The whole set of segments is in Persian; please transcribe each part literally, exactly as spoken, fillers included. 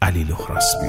علی لخراسبی.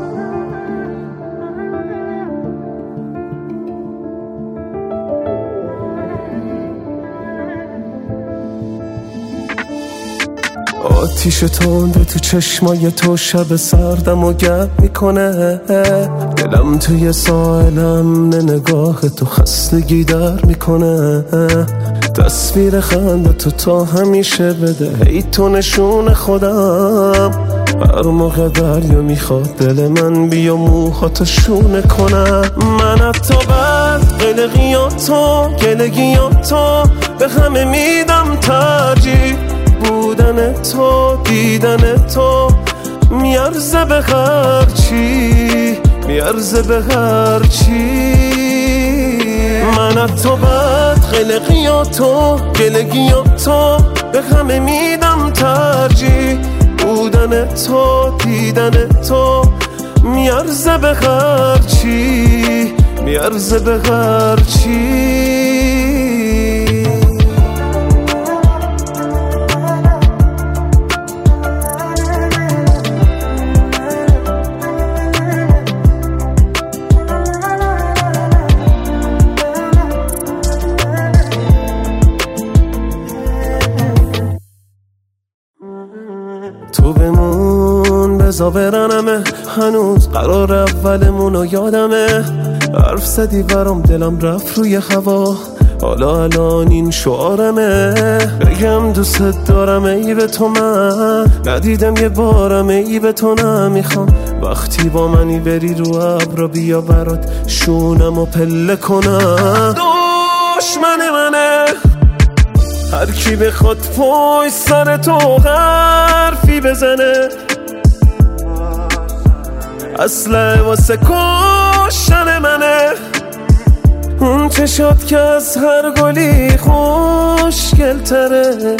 آتیش تنده تو چشمای تو شب سردم و گرم میکنه، دلم توی ساحلم نگاه تو خستگی در میکنه. تصویر خنده تو تا همیشه بده ای تو نشون خودم، هر موقع دریا میخواد دل من بیا موهاتو شونه کنم. من حتی بعد قلقیاتو گلگیاتو به همه میدم ترجیح، بودن تو دیدن تو میارزه به هر چی، میارزه به هر چی. من حتی بعد قلقیاتو گلگیاتو به همه میدم ترجیح، بودن تو دیدن تو میارزه به هر چی، میارزه به هر چی. تو بمون بزا برنمه، هنوز قرار اولمونو یادمه. حرف زدی برام دلم رفت روی هوا، حالا الان این شعارمه. بگم دوست دارم ای به تو من ندیدم یه بارم ای به تو نمیخوام. وقتی با منی بری رو ابرا بیا برات شونم و پله کنم. دشمن منه هر کی بخواد پای سر تو حرفی بزنه، اصله واسه کشتن منه. اون چشات که از هر گلی خوشگل تره.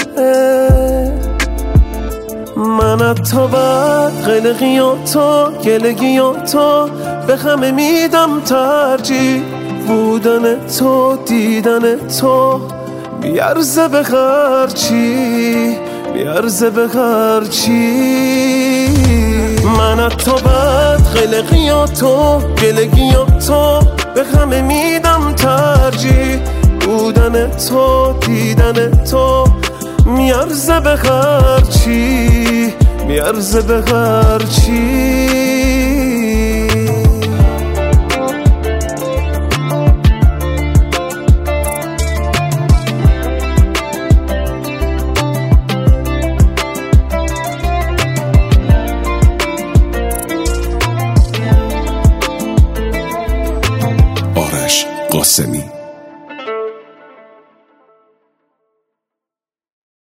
من حتی بعد قلقیاتو گلگیاتو به همه میدم ترجیح، بودن تو دیدن تو بیارزه به هر چی، بیارزه به هر چی. من حتی بعد قلقیاتو گلگیاتو به همه میدم ترجیح، بودن تو دیدن تو میارزه به هر چی، میارزه به هر چی. آرش قاسمی.